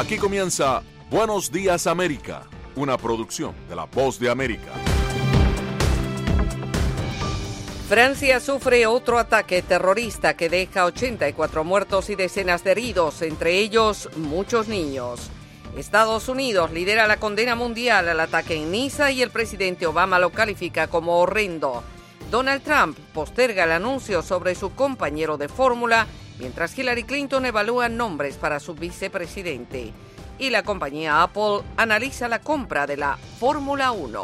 Aquí comienza Buenos Días América, una producción de La Voz de América. Francia sufre otro ataque terrorista que deja 84 muertos y decenas de heridos, entre ellos muchos niños. Estados Unidos lidera la condena mundial al ataque en Niza y el presidente Obama lo califica como horrendo. Donald Trump posterga el anuncio sobre su compañero de fórmula, mientras Hillary Clinton evalúa nombres para su vicepresidente. Y la compañía Apple analiza la compra de la Fórmula 1.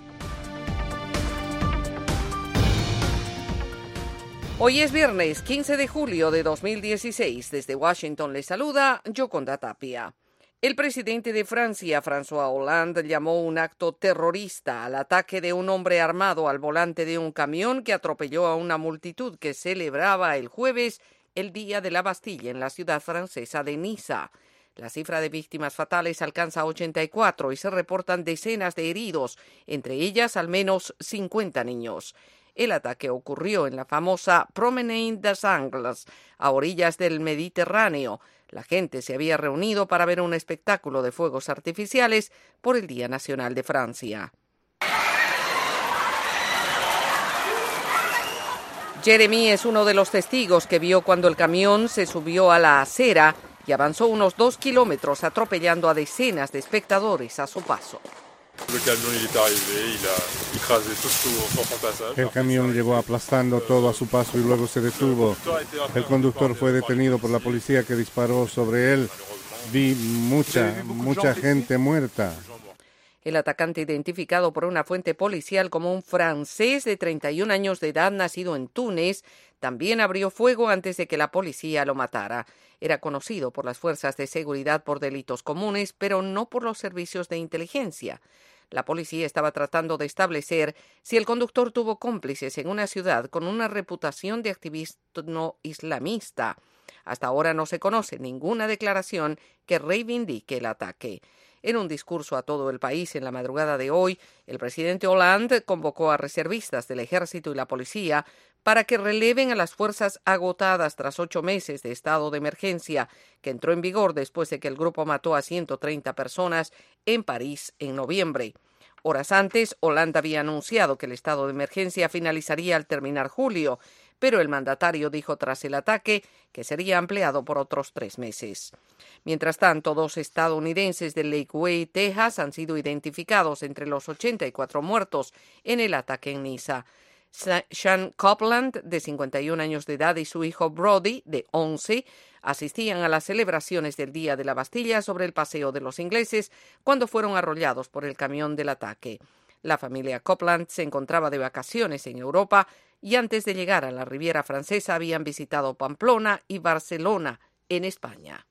Hoy es viernes 15 de julio de 2016. Desde Washington les saluda Yoconda Tapia. El presidente de Francia, François Hollande, llamó un acto terrorista al ataque de un hombre armado al volante de un camión que atropelló a una multitud que celebraba el jueves el Día de la Bastilla en la ciudad francesa de Niza. La cifra de víctimas fatales alcanza 84 y se reportan decenas de heridos, entre ellas al menos 50 niños. El ataque ocurrió en la famosa Promenade des Angles, a orillas del Mediterráneo. La gente se había reunido para ver un espectáculo de fuegos artificiales por el Día Nacional de Francia. Jeremy es uno de los testigos que vio cuando el camión se subió a la acera y avanzó unos 2 kilómetros atropellando a decenas de espectadores a su paso. El camión llegó aplastando todo a su paso y luego se detuvo. El conductor fue detenido por la policía que disparó sobre él. Vi mucha gente muerta. El atacante, identificado por una fuente policial como un francés de 31 años de edad nacido en Túnez, también abrió fuego antes de que la policía lo matara. Era conocido por las fuerzas de seguridad por delitos comunes, pero no por los servicios de inteligencia. La policía estaba tratando de establecer si el conductor tuvo cómplices en una ciudad con una reputación de activismo islamista. Hasta ahora no se conoce ninguna declaración que reivindique el ataque. En un discurso a todo el país en la madrugada de hoy, el presidente Hollande convocó a reservistas del ejército y la policía para que releven a las fuerzas agotadas tras 8 meses de estado de emergencia, que entró en vigor después de que el grupo mató a 130 personas en París en noviembre. Horas antes, Hollande había anunciado que el estado de emergencia finalizaría al terminar julio, pero el mandatario dijo tras el ataque que sería ampliado por otros 3 meses. Mientras tanto, 2 estadounidenses de Lakeway, Texas, han sido identificados entre los 84 muertos en el ataque en Niza. Sean Copeland, de 51 años de edad, y su hijo Brody, de 11, asistían a las celebraciones del Día de la Bastilla sobre el Paseo de los Ingleses cuando fueron arrollados por el camión del ataque. La familia Copeland se encontraba de vacaciones en Europa y antes de llegar a la Riviera Francesa habían visitado Pamplona y Barcelona, en España.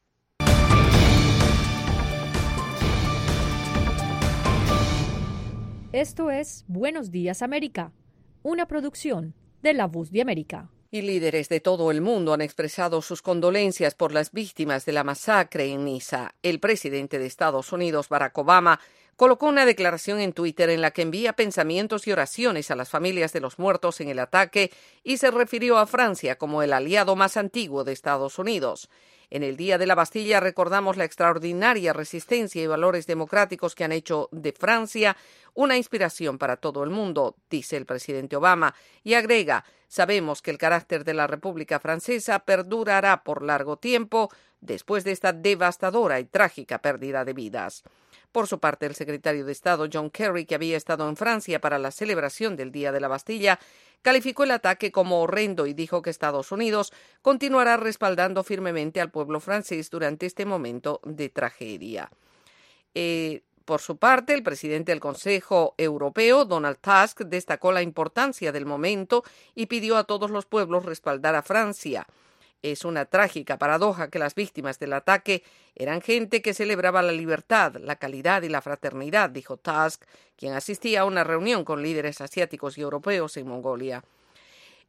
Esto es Buenos Días América, una producción de La Voz de América. Y líderes de todo el mundo han expresado sus condolencias por las víctimas de la masacre en Niza. El presidente de Estados Unidos, Barack Obama, colocó una declaración en Twitter en la que envía pensamientos y oraciones a las familias de los muertos en el ataque y se refirió a Francia como el aliado más antiguo de Estados Unidos. En el Día de la Bastilla recordamos la extraordinaria resistencia y valores democráticos que han hecho de Francia una inspiración para todo el mundo, dice el presidente Obama, y agrega: sabemos que el carácter de la República Francesa perdurará por largo tiempo después de esta devastadora y trágica pérdida de vidas. Por su parte, el secretario de Estado John Kerry, que había estado en Francia para la celebración del Día de la Bastilla, calificó el ataque como horrendo y dijo que Estados Unidos continuará respaldando firmemente al pueblo francés durante este momento de tragedia. Por su parte, el presidente del Consejo Europeo, Donald Tusk, destacó la importancia del momento y pidió a todos los pueblos respaldar a Francia. Es una trágica paradoja que las víctimas del ataque eran gente que celebraba la libertad, la calidad y la fraternidad, dijo Tusk, quien asistía a una reunión con líderes asiáticos y europeos en Mongolia.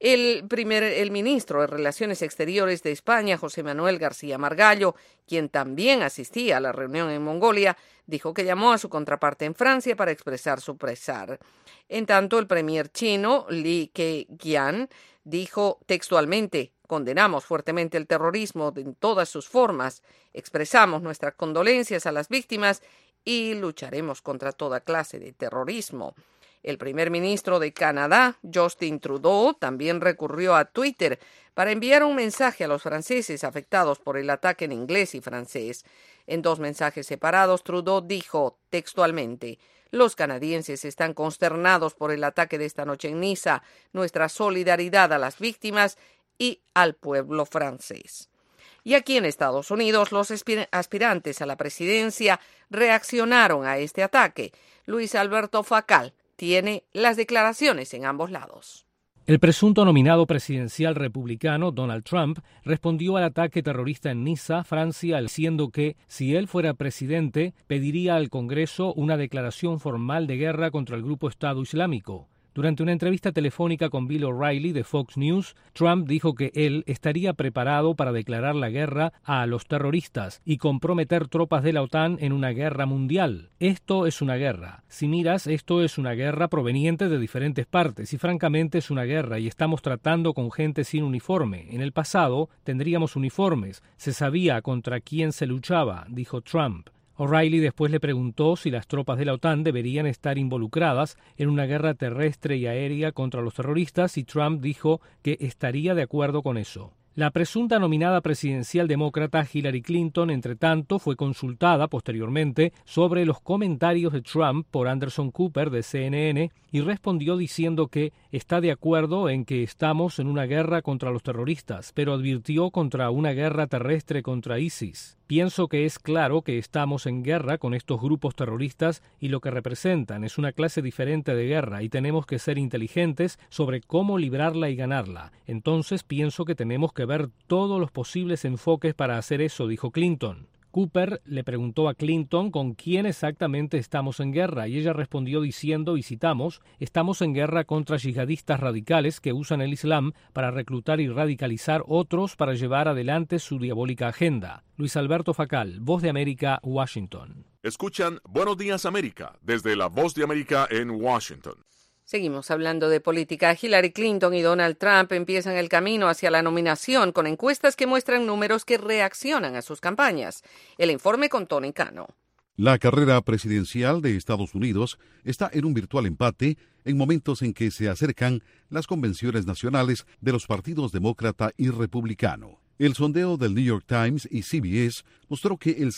El ministro de Relaciones Exteriores de España, José Manuel García Margallo, quien también asistía a la reunión en Mongolia, dijo que llamó a su contraparte en Francia para expresar su pesar. En tanto, el premier chino, Li Keqiang, dijo textualmente: condenamos fuertemente el terrorismo en todas sus formas, expresamos nuestras condolencias a las víctimas y lucharemos contra toda clase de terrorismo. El primer ministro de Canadá, Justin Trudeau, también recurrió a Twitter para enviar un mensaje a los franceses afectados por el ataque en inglés y francés. En 2 mensajes separados, Trudeau dijo textualmente: los canadienses están consternados por el ataque de esta noche en Niza. Nuestra solidaridad a las víctimas y al pueblo francés. Y aquí en Estados Unidos, los aspirantes a la presidencia reaccionaron a este ataque. Luis Alberto Facal tiene las declaraciones en ambos lados. El presunto nominado presidencial republicano, Donald Trump, respondió al ataque terrorista en Niza, Francia, diciendo que, si él fuera presidente, pediría al Congreso una declaración formal de guerra contra el grupo Estado Islámico. Durante una entrevista telefónica con Bill O'Reilly de Fox News, Trump dijo que él estaría preparado para declarar la guerra a los terroristas y comprometer tropas de la OTAN en una guerra mundial. Esto es una guerra. Si miras, esto es una guerra proveniente de diferentes partes y francamente es una guerra y estamos tratando con gente sin uniforme. En el pasado tendríamos uniformes. Se sabía contra quién se luchaba, dijo Trump. O'Reilly después le preguntó si las tropas de la OTAN deberían estar involucradas en una guerra terrestre y aérea contra los terroristas y Trump dijo que estaría de acuerdo con eso. La presunta nominada presidencial demócrata Hillary Clinton, entre tanto, fue consultada posteriormente sobre los comentarios de Trump por Anderson Cooper de CNN y respondió diciendo que está de acuerdo en que estamos en una guerra contra los terroristas, pero advirtió contra una guerra terrestre contra ISIS. Pienso que es claro que estamos en guerra con estos grupos terroristas y lo que representan es una clase diferente de guerra y tenemos que ser inteligentes sobre cómo librarla y ganarla. Entonces pienso que tenemos que ver todos los posibles enfoques para hacer eso, dijo Clinton. Cooper le preguntó a Clinton con quién exactamente estamos en guerra y ella respondió diciendo, y citamos, estamos en guerra contra yihadistas radicales que usan el Islam para reclutar y radicalizar otros para llevar adelante su diabólica agenda. Luis Alberto Facal, Voz de América, Washington. Escuchan Buenos Días América desde la Voz de América en Washington. Seguimos hablando de política. Hillary Clinton y Donald Trump empiezan el camino hacia la nominación con encuestas que muestran números que reaccionan a sus campañas. El informe con Tony Cano. La carrera presidencial de Estados Unidos está en un virtual empate en momentos en que se acercan las convenciones nacionales de los partidos demócrata y republicano. El sondeo del New York Times y CBS mostró que el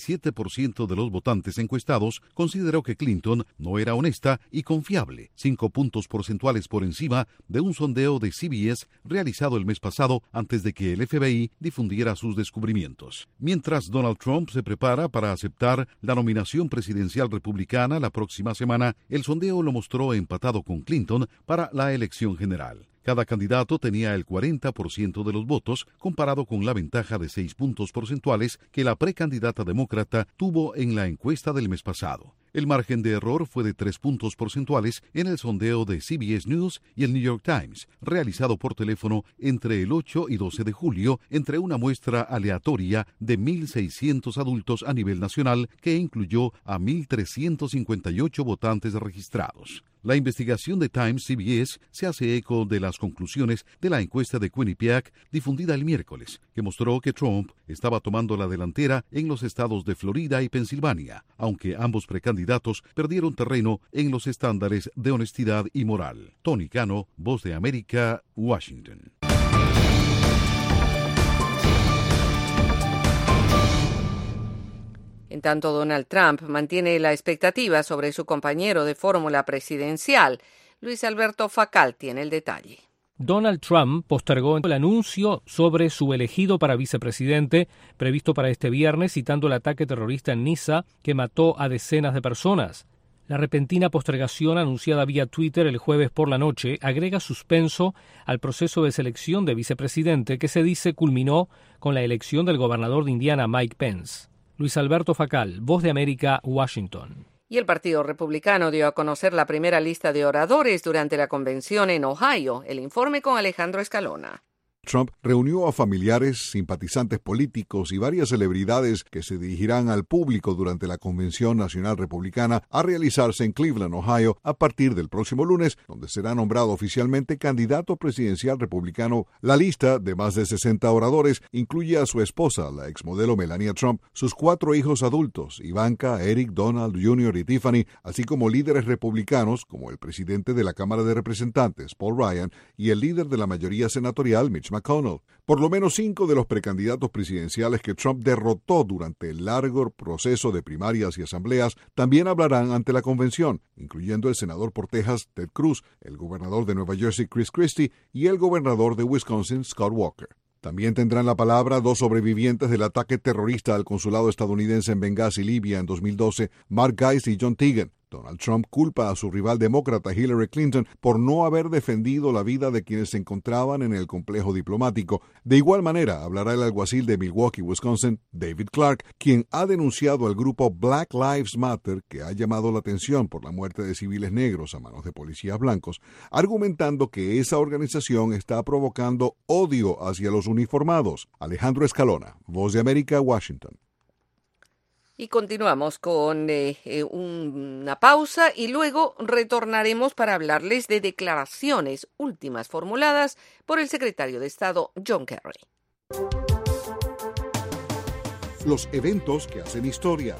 67% de los votantes encuestados consideró que Clinton no era honesta y confiable, 5 puntos porcentuales por encima de un sondeo de CBS realizado el mes pasado antes de que el FBI difundiera sus descubrimientos. Mientras Donald Trump se prepara para aceptar la nominación presidencial republicana la próxima semana, el sondeo lo mostró empatado con Clinton para la elección general. Cada candidato tenía el 40% de los votos, comparado con la ventaja de 6 puntos porcentuales que la precandidata demócrata tuvo en la encuesta del mes pasado. El margen de error fue de 3 puntos porcentuales en el sondeo de CBS News y el New York Times, realizado por teléfono entre el 8 y 12 de julio, entre una muestra aleatoria de 1.600 adultos a nivel nacional, que incluyó a 1.358 votantes registrados. La investigación de Times CBS se hace eco de las conclusiones de la encuesta de Quinnipiac difundida el miércoles, que mostró que Trump estaba tomando la delantera en los estados de Florida y Pensilvania, aunque ambos precandidatos perdieron terreno en los estándares de honestidad y moral. Tony Cano, Voz de América, Washington. En tanto, Donald Trump mantiene la expectativa sobre su compañero de fórmula presidencial. Luis Alberto Facal tiene el detalle. Donald Trump postergó el anuncio sobre su elegido para vicepresidente, previsto para este viernes, citando el ataque terrorista en Niza, que mató a decenas de personas. La repentina postergación anunciada vía Twitter el jueves por la noche agrega suspenso al proceso de selección de vicepresidente que se dice culminó con la elección del gobernador de Indiana, Mike Pence. Luis Alberto Facal, Voz de América, Washington. Y el Partido Republicano dio a conocer la primera lista de oradores durante la convención en Ohio. El informe con Alejandro Escalona. Trump reunió a familiares, simpatizantes políticos y varias celebridades que se dirigirán al público durante la Convención Nacional Republicana a realizarse en Cleveland, Ohio, a partir del próximo lunes, donde será nombrado oficialmente candidato presidencial republicano. La lista de más de 60 oradores incluye a su esposa, la exmodelo Melania Trump, sus 4 hijos adultos, Ivanka, Eric, Donald Jr. y Tiffany, así como líderes republicanos como el presidente de la Cámara de Representantes, Paul Ryan, y el líder de la mayoría senatorial, Mitch McConnell. Por lo menos 5 de los precandidatos presidenciales que Trump derrotó durante el largo proceso de primarias y asambleas también hablarán ante la convención, incluyendo el senador por Texas, Ted Cruz, el gobernador de Nueva Jersey, Chris Christie, y el gobernador de Wisconsin, Scott Walker. También tendrán la palabra 2 sobrevivientes del ataque terrorista al consulado estadounidense en Benghazi, Libia, en 2012, Mark Geist y John Teagan. Donald Trump culpa a su rival demócrata Hillary Clinton por no haber defendido la vida de quienes se encontraban en el complejo diplomático. De igual manera, hablará el alguacil de Milwaukee, Wisconsin, David Clark, quien ha denunciado al grupo Black Lives Matter, que ha llamado la atención por la muerte de civiles negros a manos de policías blancos, argumentando que esa organización está provocando odio hacia los uniformados. Alejandro Escalona, Voz de América, Washington. Y continuamos con una pausa y luego retornaremos para hablarles de declaraciones últimas formuladas por el secretario de Estado John Kerry. Los eventos que hacen historia.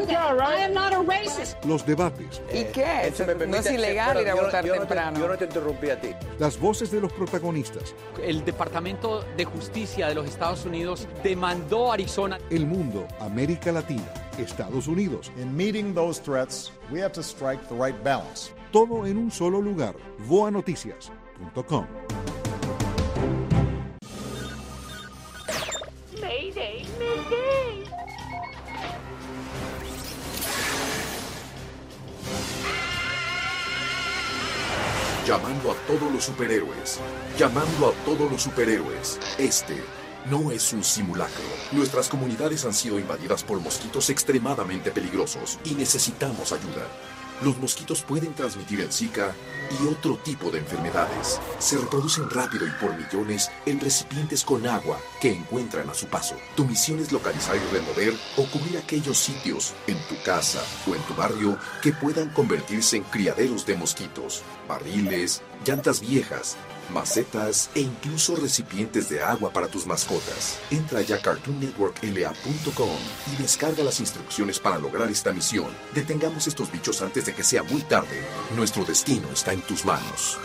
Los debates. ¿Y qué? No es ilegal ir a votar temprano. Yo no te interrumpí a ti. Las voces de los protagonistas. El Departamento de Justicia de los Estados Unidos demandó a Arizona. El mundo, América Latina, Estados Unidos. In meeting those threats, we have to strike the right balance. Todo en un solo lugar. voanoticias.com. Mayday, mayday. Llamando a todos los superhéroes. Llamando a todos los superhéroes. Este no es un simulacro. Nuestras comunidades han sido invadidas por mosquitos extremadamente peligrosos y necesitamos ayuda. Los mosquitos pueden transmitir el Zika y otro tipo de enfermedades. Se reproducen rápido y por millones en recipientes con agua que encuentran a su paso. Tu misión es localizar y remover o cubrir aquellos sitios en tu casa o en tu barrio que puedan convertirse en criaderos de mosquitos, barriles, llantas viejas, macetas e incluso recipientes de agua para tus mascotas. Entra ya a CartoonNetworkLA.com y descarga las instrucciones para lograr esta misión. Detengamos estos bichos antes de que sea muy tarde. Nuestro destino está en tus manos.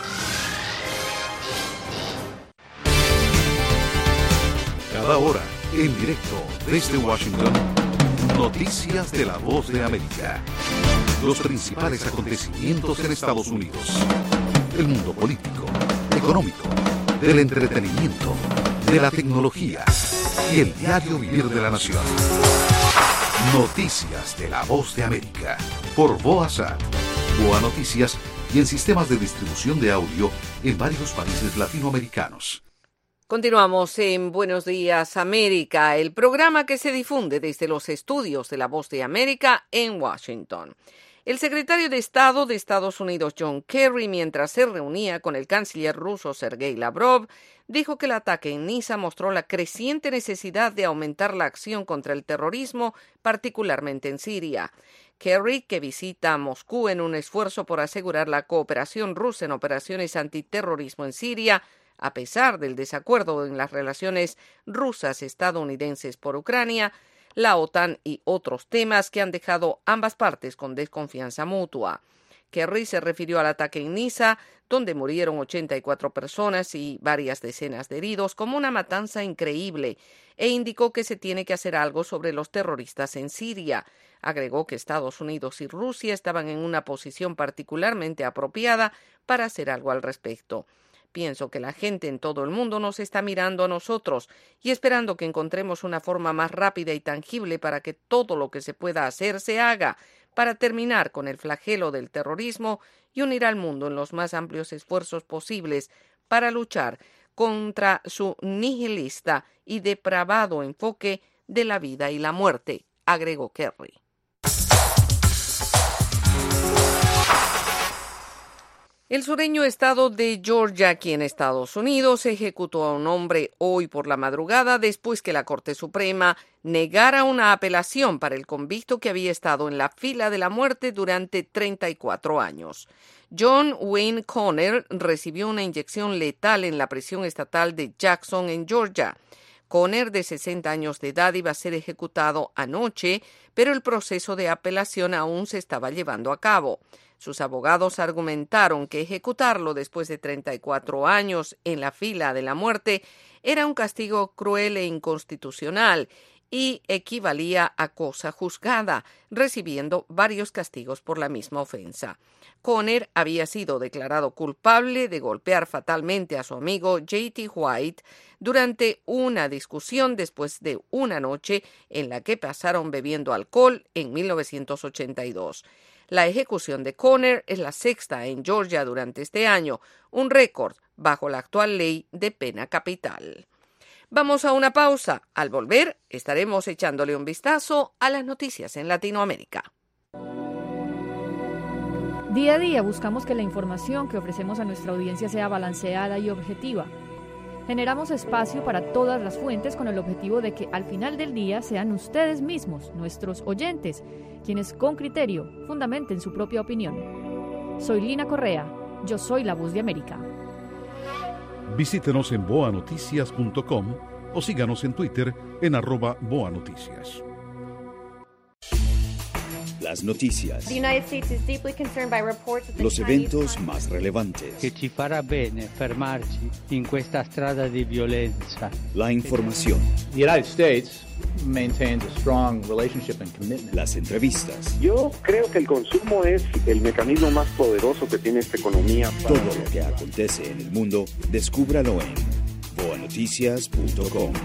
Cada hora, en directo desde Washington, noticias de la Voz de América. Los principales acontecimientos en Estados Unidos. El mundo político, económico, del entretenimiento, de la tecnología y el diario vivir de la nación. Noticias de la Voz de América por VOASAT, VOA Noticias y en sistemas de distribución de audio en varios países latinoamericanos. Continuamos en Buenos Días América, el programa que se difunde desde los estudios de la Voz de América en Washington. El secretario de Estado de Estados Unidos, John Kerry, mientras se reunía con el canciller ruso Sergei Lavrov, dijo que el ataque en Niza mostró la creciente necesidad de aumentar la acción contra el terrorismo, particularmente en Siria. Kerry, que visita Moscú en un esfuerzo por asegurar la cooperación rusa en operaciones antiterrorismo en Siria, a pesar del desacuerdo en las relaciones rusas-estadounidenses por Ucrania, la OTAN y otros temas que han dejado ambas partes con desconfianza mutua. Kerry se refirió al ataque en Niza, donde murieron 84 personas y varias decenas de heridos, como una matanza increíble, e indicó que se tiene que hacer algo sobre los terroristas en Siria. Agregó que Estados Unidos y Rusia estaban en una posición particularmente apropiada para hacer algo al respecto. Pienso que la gente en todo el mundo nos está mirando a nosotros y esperando que encontremos una forma más rápida y tangible para que todo lo que se pueda hacer se haga, para terminar con el flagelo del terrorismo y unir al mundo en los más amplios esfuerzos posibles para luchar contra su nihilista y depravado enfoque de la vida y la muerte, agregó Kerry. El sureño estado de Georgia, aquí en Estados Unidos, ejecutó a un hombre hoy por la madrugada después que la Corte Suprema negara una apelación para el convicto que había estado en la fila de la muerte durante 34 años. John Wayne Conner recibió una inyección letal en la prisión estatal de Jackson, en Georgia. Conner, de 60 años de edad, iba a ser ejecutado anoche, pero el proceso de apelación aún se estaba llevando a cabo. Sus abogados argumentaron que ejecutarlo después de 34 años en la fila de la muerte era un castigo cruel e inconstitucional y equivalía a cosa juzgada, recibiendo varios castigos por la misma ofensa. Conner había sido declarado culpable de golpear fatalmente a su amigo J.T. White durante una discusión después de una noche en la que pasaron bebiendo alcohol en 1982. La ejecución de Conner es la sexta en Georgia durante este año, un récord bajo la actual ley de pena capital. Vamos a una pausa. Al volver, estaremos echándole un vistazo a las noticias en Latinoamérica. Día a día buscamos que la información que ofrecemos a nuestra audiencia sea balanceada y objetiva. Generamos espacio para todas las fuentes con el objetivo de que al final del día sean ustedes mismos, nuestros oyentes, quienes con criterio fundamenten su propia opinión. Soy Lina Correa, yo soy la Voz de América. Visítenos en boanoticias.com o síganos en Twitter en @boanoticias. Las noticias, los eventos más relevantes, che ci farà bene fermarci in questa strada di violenza. La información, The United States maintains a strong relationship and commitment. Las entrevistas. Yo creo que el consumo es el mecanismo más poderoso que tiene esta economía. Todo lo que acontece en el mundo, descúbralo en boanoticias.com.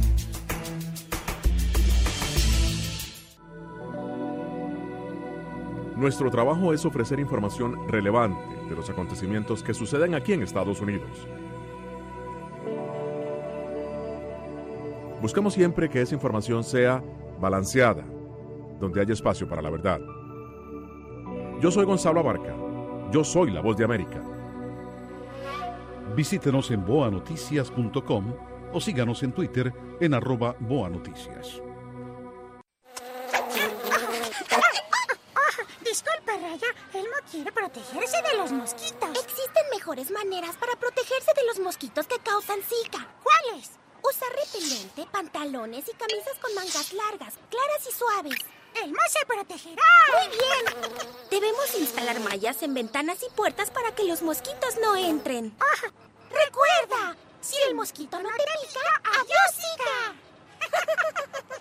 Nuestro trabajo es ofrecer información relevante de los acontecimientos que suceden aquí en Estados Unidos. Buscamos siempre que esa información sea balanceada, donde haya espacio para la verdad. Yo soy Gonzalo Abarca. Yo soy la Voz de América. Visítenos en boanoticias.com o síganos en Twitter en @boanoticias. Disculpe, Raya, Elmo quiere protegerse de los mosquitos. Existen mejores maneras para protegerse de los mosquitos que causan Zika. ¿Cuáles? Usar repelente, pantalones y camisas con mangas largas, claras y suaves. ¡Elmo se protegerá! ¡Muy bien! Debemos instalar mallas en ventanas y puertas para que los mosquitos no entren. ¡Recuerda! Si el mosquito no te pica, ¡adiós, Zika!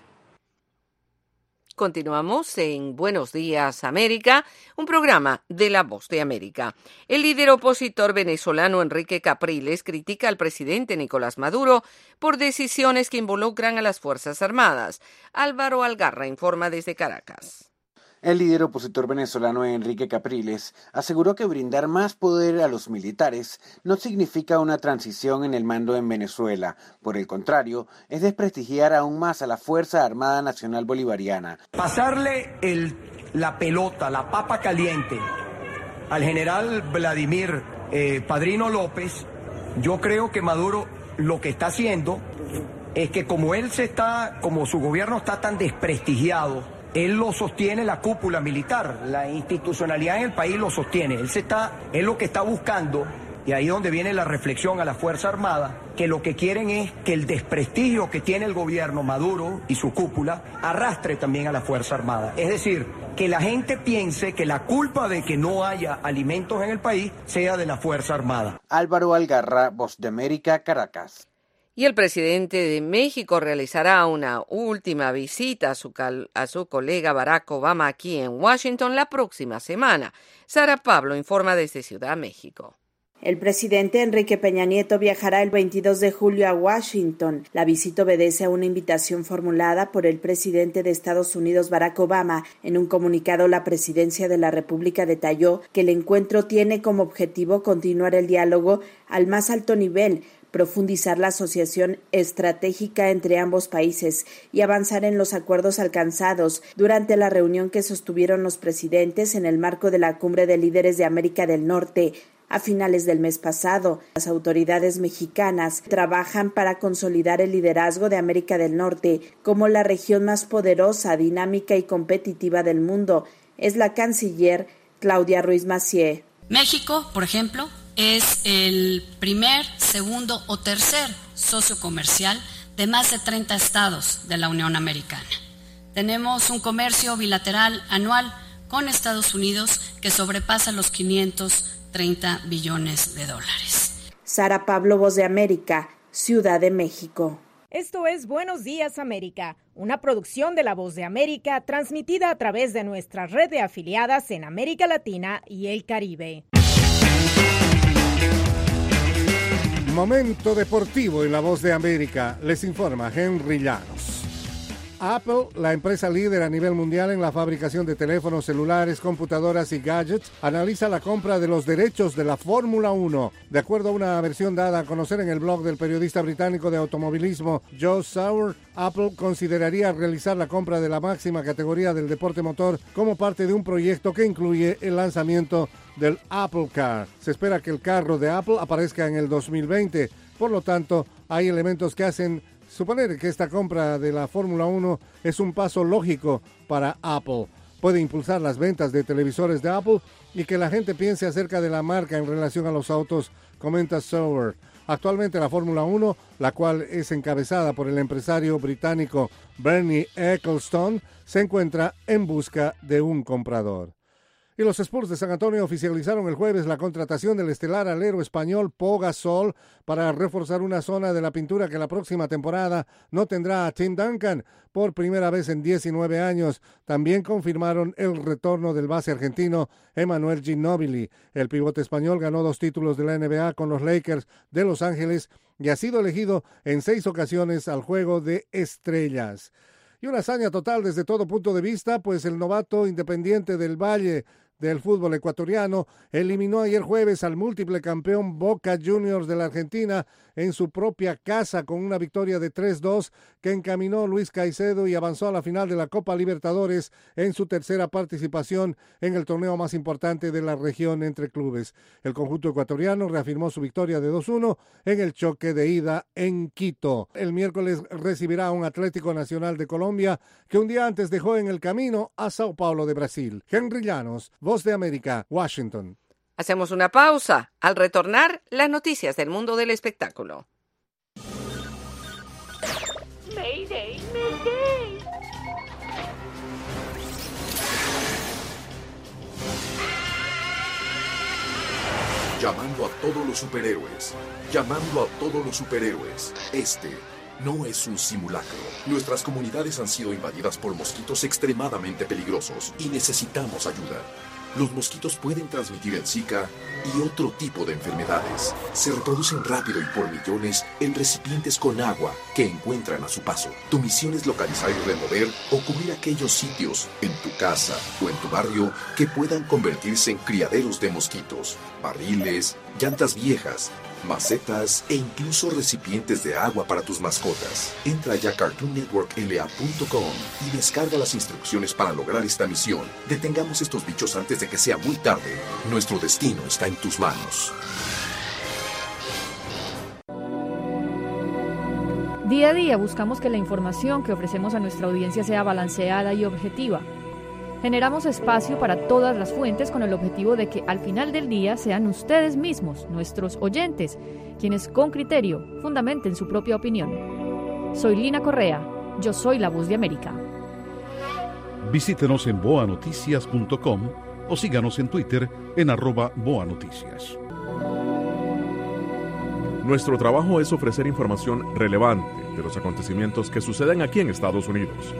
Continuamos en Buenos Días, América, un programa de La Voz de América. El líder opositor venezolano Enrique Capriles critica al presidente Nicolás Maduro por decisiones que involucran a las Fuerzas Armadas. Álvaro Algarra informa desde Caracas. El líder opositor venezolano Enrique Capriles aseguró que brindar más poder a los militares no significa una transición en el mando en Venezuela. Por el contrario, es desprestigiar aún más a la Fuerza Armada Nacional Bolivariana. Pasarle la pelota, la papa caliente al general Vladimir Padrino López, yo creo que Maduro lo que está haciendo es que como su gobierno está tan desprestigiado, él lo sostiene la cúpula militar, la institucionalidad en el país lo sostiene. Él lo que está buscando, y ahí es donde viene la reflexión a la Fuerza Armada, que lo que quieren es que el desprestigio que tiene el gobierno Maduro y su cúpula arrastre también a la Fuerza Armada. Es decir, que la gente piense que la culpa de que no haya alimentos en el país sea de la Fuerza Armada. Álvaro Algarra, Voz de América, Caracas. Y el presidente de México realizará una última visita a su colega Barack Obama aquí en Washington la próxima semana. Sara Pablo informa desde Ciudad México. El presidente Enrique Peña Nieto viajará el 22 de julio a Washington. La visita obedece a una invitación formulada por el presidente de Estados Unidos, Barack Obama. En un comunicado, la presidencia de la República detalló que el encuentro tiene como objetivo continuar el diálogo al más alto nivel, profundizar la asociación estratégica entre ambos países y avanzar en los acuerdos alcanzados durante la reunión que sostuvieron los presidentes en el marco de la Cumbre de Líderes de América del Norte. a finales del mes pasado. Las autoridades mexicanas trabajan para consolidar el liderazgo de América del Norte como la región más poderosa, dinámica y competitiva del mundo. Es la canciller Claudia Ruiz Massieu. México, por ejemplo, es el primer, segundo o tercer socio comercial de más de 30 estados de la Unión Americana. Tenemos un comercio bilateral anual con Estados Unidos que sobrepasa los 530 billones de dólares. Sara Pablo, Voz de América, Ciudad de México. Esto es Buenos Días América, una producción de La Voz de América transmitida a través de nuestra red de afiliadas en América Latina y el Caribe. Momento deportivo en La Voz de América. Les informa Henry Llanos. Apple, la empresa líder a nivel mundial en la fabricación de teléfonos celulares, computadoras y gadgets, analiza la compra de los derechos de la Fórmula 1. De acuerdo a una versión dada a conocer en el blog del periodista británico de automovilismo Joe Sauer, Apple consideraría realizar la compra de la máxima categoría del deporte motor como parte de un proyecto que incluye el lanzamiento del Apple Car. Se espera que el carro de Apple aparezca en el 2020. Por lo tanto, hay elementos que hacen suponer que esta compra de la Fórmula 1 es un paso lógico para Apple. Puede impulsar las ventas de televisores de Apple y que la gente piense acerca de la marca en relación a los autos, comenta Sauer. Actualmente la Fórmula 1, la cual es encabezada por el empresario británico Bernie Ecclestone, se encuentra en busca de un comprador. Y los Spurs de San Antonio oficializaron el jueves la contratación del estelar alero español Pau Gasol para reforzar una zona de la pintura que la próxima temporada no tendrá a Tim Duncan por primera vez en 19 años. También confirmaron el retorno del base argentino Emmanuel Ginóbili. El pivote español ganó 2 títulos de la NBA con los Lakers de Los Ángeles y ha sido elegido en 6 ocasiones al Juego de Estrellas. Y una hazaña total desde todo punto de vista, pues el novato Independiente del Valle del fútbol ecuatoriano eliminó ayer jueves al múltiple campeón Boca Juniors de la Argentina en su propia casa con una victoria de 3-2 que encaminó Luis Caicedo y avanzó a la final de la Copa Libertadores en su tercera participación en el torneo más importante de la región entre clubes. El conjunto ecuatoriano reafirmó su victoria de 2-1 en el choque de ida en Quito. El miércoles recibirá a un Atlético Nacional de Colombia que un día antes dejó en el camino a Sao Paulo de Brasil. Henry Llanos, Voz de América, Washington. Hacemos una pausa. Al retornar, las noticias del mundo del espectáculo. Mayday, mayday. Llamando a todos los superhéroes. Llamando a todos los superhéroes. Este no es un simulacro. Nuestras comunidades han sido invadidas por mosquitos extremadamente peligrosos y necesitamos ayuda. Los mosquitos pueden transmitir el Zika y otro tipo de enfermedades. Se reproducen rápido y por millones en recipientes con agua que encuentran a su paso. Tu misión es localizar y remover o cubrir aquellos sitios en tu casa o en tu barrio que puedan convertirse en criaderos de mosquitos, barriles, llantas viejas, macetas e incluso recipientes de agua para tus mascotas. Entra ya a CartoonNetworkLA.com y descarga las instrucciones para lograr esta misión. Detengamos estos bichos antes de que sea muy tarde. Nuestro destino está en tus manos. Día a día buscamos que la información que ofrecemos a nuestra audiencia sea balanceada y objetiva. Generamos espacio para todas las fuentes con el objetivo de que al final del día sean ustedes mismos, nuestros oyentes, quienes con criterio fundamenten su propia opinión. Soy Lina Correa, yo soy La Voz de América. Visítenos en boanoticias.com o síganos en Twitter en @boanoticias. Nuestro trabajo es ofrecer información relevante de los acontecimientos que suceden aquí en Estados Unidos.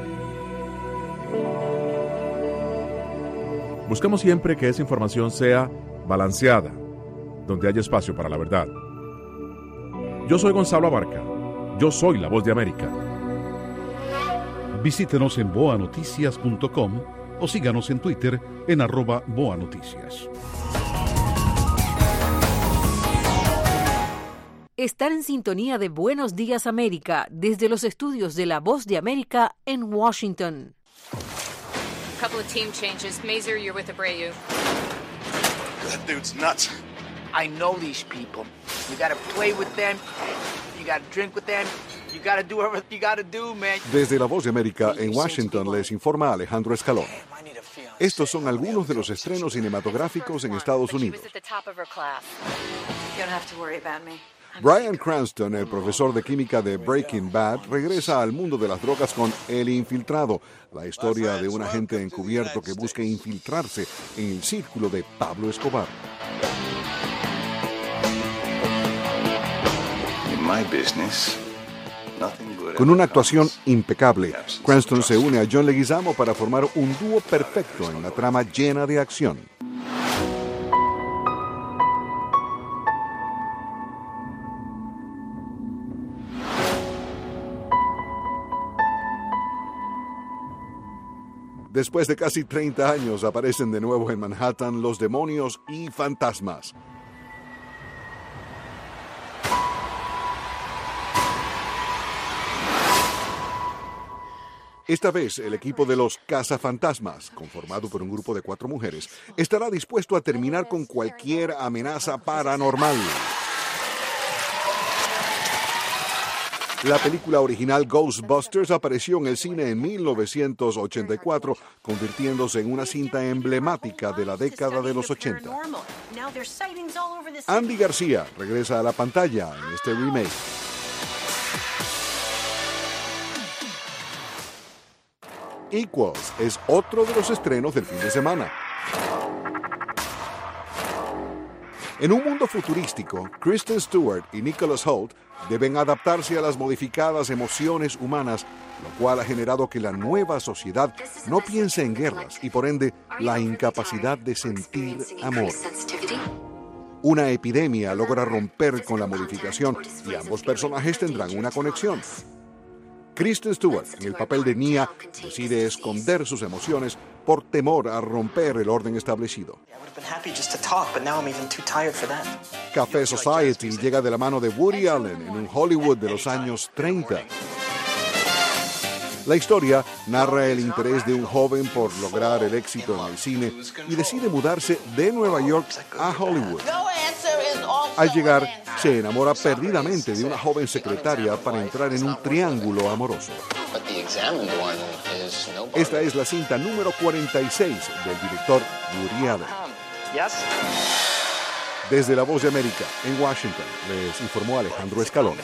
Buscamos siempre que esa información sea balanceada, donde haya espacio para la verdad. Yo soy Gonzalo Abarca. Yo soy La Voz de América. Visítenos en boanoticias.com o síganos en Twitter en @boanoticias. Están en sintonía de Buenos Días América desde los estudios de La Voz de América en Washington. Couple of team changes. Mazur, you're with Abreu. That dude's nuts. I know these people. You gotta play with them. You gotta drink with them. You gotta do whatever you gotta do, man. Desde La Voz de América en Washington les informa Alejandro Escalón. Estos son algunos de los estrenos cinematográficos en Estados Unidos. Bryan Cranston, el profesor de química de Breaking Bad, regresa al mundo de las drogas con El Infiltrado, la historia de un agente encubierto que busca infiltrarse en el círculo de Pablo Escobar. Con una actuación impecable, Cranston se une a John Leguizamo para formar un dúo perfecto en la trama llena de acción. Después de casi 30 años aparecen de nuevo en Manhattan los demonios y fantasmas. Esta vez, el equipo de los cazafantasmas, conformado por un grupo de 4 mujeres, estará dispuesto a terminar con cualquier amenaza paranormal. La película original Ghostbusters apareció en el cine en 1984, convirtiéndose en una cinta emblemática de la década de los 80. Andy García regresa a la pantalla en este remake. Equals es otro de los estrenos del fin de semana. En un mundo futurístico, Kristen Stewart y Nicholas Hoult deben adaptarse a las modificadas emociones humanas, lo cual ha generado que la nueva sociedad no piense en guerras y por ende la incapacidad de sentir amor. Una epidemia logra romper con la modificación y ambos personajes tendrán una conexión. Kristen Stewart, en el papel de Nia, decide esconder sus emociones por temor a romper el orden establecido. Café Society llega de la mano de Woody Allen en un Hollywood de los años 30. La historia narra el interés de un joven por lograr el éxito en el cine y decide mudarse de Nueva York a Hollywood. Al llegar, se enamora perdidamente de una joven secretaria para entrar en un triángulo amoroso. Esta es la cinta número 46 del director Woody Allen. Desde La Voz de América, en Washington, les informó Alejandro Escalón.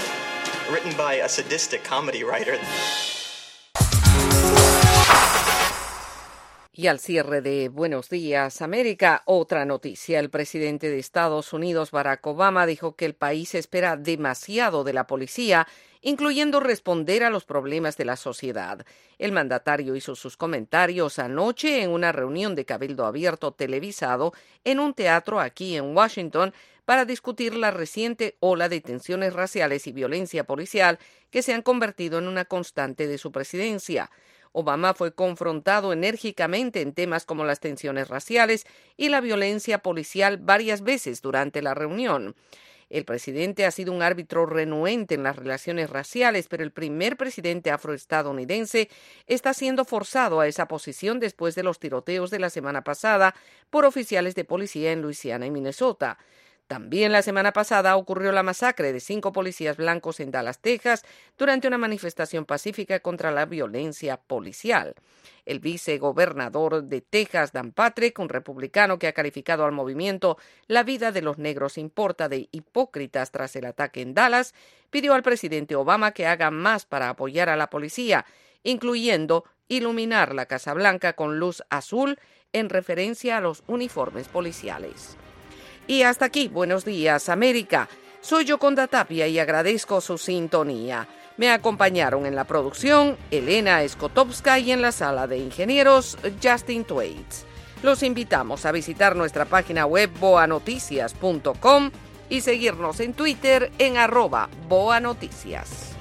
Y al cierre de Buenos Días América, otra noticia. El presidente de Estados Unidos, Barack Obama, dijo que el país espera demasiado de la policía, incluyendo responder a los problemas de la sociedad. El mandatario hizo sus comentarios anoche en una reunión de cabildo abierto televisado en un teatro aquí en Washington para discutir la reciente ola de tensiones raciales y violencia policial que se han convertido en una constante de su presidencia. Obama fue confrontado enérgicamente en temas como las tensiones raciales y la violencia policial varias veces durante la reunión. El presidente ha sido un árbitro renuente en las relaciones raciales, pero el primer presidente afroestadounidense está siendo forzado a esa posición después de los tiroteos de la semana pasada por oficiales de policía en Luisiana y Minnesota. También la semana pasada ocurrió la masacre de 5 policías blancos en Dallas, Texas, durante una manifestación pacífica contra la violencia policial. El vicegobernador de Texas, Dan Patrick, un republicano que ha calificado al movimiento La vida de los negros importa de hipócritas tras el ataque en Dallas, pidió al presidente Obama que haga más para apoyar a la policía, incluyendo iluminar la Casa Blanca con luz azul en referencia a los uniformes policiales. Y hasta aquí, Buenos Días, América. Soy Yoconda Tapia y agradezco su sintonía. Me acompañaron en la producción Elena Skotowska y en la sala de ingenieros Justin Twaits. Los invitamos a visitar nuestra página web boanoticias.com y seguirnos en Twitter en @boanoticias.